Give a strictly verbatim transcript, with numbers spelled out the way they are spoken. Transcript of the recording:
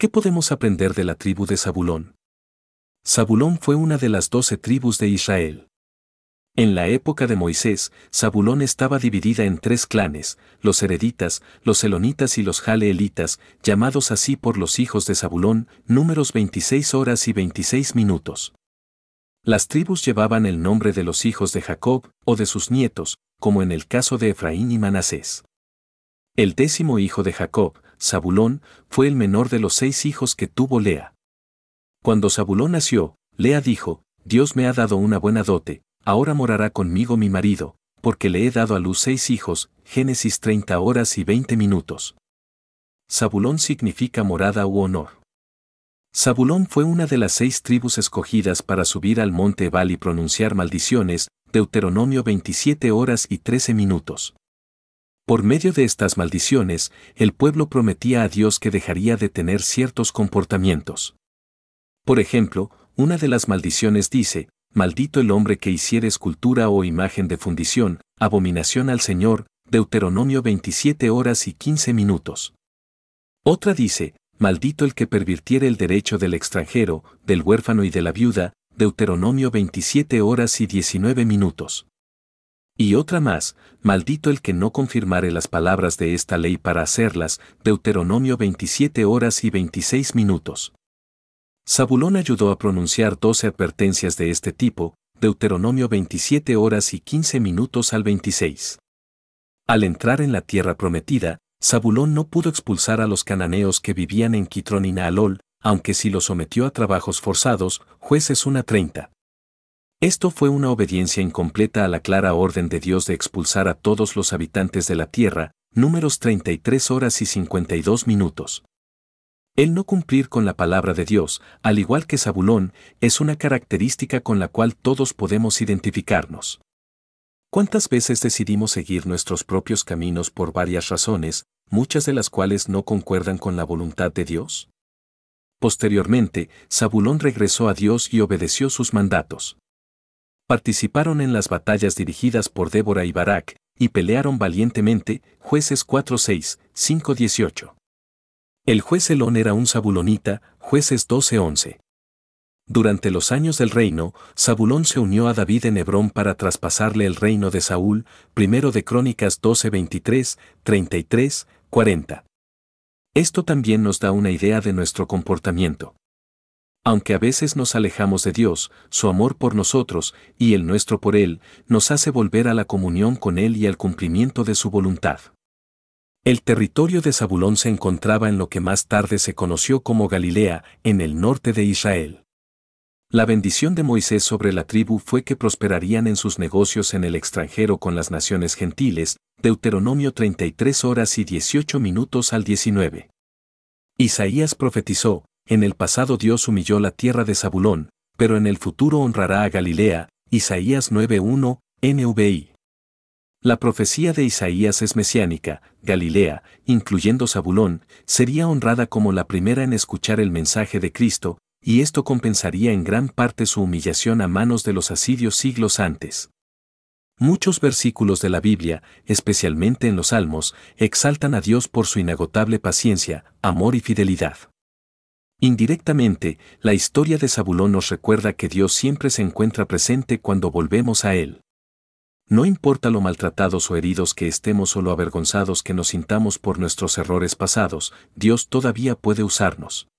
¿Qué podemos aprender de la tribu de Zabulón? Zabulón fue una de las doce tribus de Israel. En la época de Moisés, Zabulón estaba dividida en tres clanes, los hereditas, los elonitas y los jaleelitas, llamados así por los hijos de Zabulón, números veintiséis horas y veintiséis minutos. Las tribus llevaban el nombre de los hijos de Jacob o de sus nietos, como en el caso de Efraín y Manasés. El décimo hijo de Jacob, Zabulón, fue el menor de los seis hijos que tuvo Lea. Cuando Zabulón nació, Lea dijo, Dios me ha dado una buena dote, ahora morará conmigo mi marido, porque le he dado a luz seis hijos, Génesis treinta horas y veinte minutos. Zabulón significa morada u honor. Zabulón fue una de las seis tribus escogidas para subir al monte Ebal y pronunciar maldiciones, Deuteronomio veintisiete horas y trece minutos. Por medio de estas maldiciones, el pueblo prometía a Dios que dejaría de tener ciertos comportamientos. Por ejemplo, una de las maldiciones dice, maldito el hombre que hiciere escultura o imagen de fundición, abominación al Señor, Deuteronomio veintisiete horas y quince minutos. Otra dice, maldito el que pervirtiere el derecho del extranjero, del huérfano y de la viuda, Deuteronomio veintisiete horas y diecinueve minutos. Y otra más, maldito el que no confirmare las palabras de esta ley para hacerlas, Deuteronomio veintisiete horas y veintiséis minutos. Zabulón ayudó a pronunciar doce advertencias de este tipo, Deuteronomio veintisiete horas y quince minutos al veintiséis. Al entrar en la tierra prometida, Zabulón no pudo expulsar a los cananeos que vivían en Quitrón y Naalol, aunque sí los sometió a trabajos forzados, Jueces uno treinta. Esto fue una obediencia incompleta a la clara orden de Dios de expulsar a todos los habitantes de la tierra, Números treinta y tres horas y cincuenta y dos minutos. El no cumplir con la palabra de Dios, al igual que Zabulón, es una característica con la cual todos podemos identificarnos. ¿Cuántas veces decidimos seguir nuestros propios caminos por varias razones, muchas de las cuales no concuerdan con la voluntad de Dios? Posteriormente, Zabulón regresó a Dios y obedeció sus mandatos. Participaron en las batallas dirigidas por Débora y Barak, y pelearon valientemente, Jueces cuatro seis, cinco dieciocho. El juez Elón era un zabulonita, Jueces doce once. Durante los años del reino, Zabulón se unió a David en Hebrón para traspasarle el reino de Saúl, primero de Crónicas doce veintitrés, treinta y tres, cuarenta. Esto también nos da una idea de nuestro comportamiento. Aunque a veces nos alejamos de Dios, su amor por nosotros, y el nuestro por Él, nos hace volver a la comunión con Él y al cumplimiento de su voluntad. El territorio de Zabulón se encontraba en lo que más tarde se conoció como Galilea, en el norte de Israel. La bendición de Moisés sobre la tribu fue que prosperarían en sus negocios en el extranjero con las naciones gentiles, Deuteronomio treinta y tres horas y dieciocho minutos al diecinueve. Isaías profetizó, en el pasado Dios humilló la tierra de Zabulón, pero en el futuro honrará a Galilea, Isaías nueve uno, N V I. La profecía de Isaías es mesiánica, Galilea, incluyendo Zabulón, sería honrada como la primera en escuchar el mensaje de Cristo, y esto compensaría en gran parte su humillación a manos de los asirios siglos antes. Muchos versículos de la Biblia, especialmente en los Salmos, exaltan a Dios por su inagotable paciencia, amor y fidelidad. Indirectamente, la historia de Zabulón nos recuerda que Dios siempre se encuentra presente cuando volvemos a Él. No importa lo maltratados o heridos que estemos o lo avergonzados que nos sintamos por nuestros errores pasados, Dios todavía puede usarnos.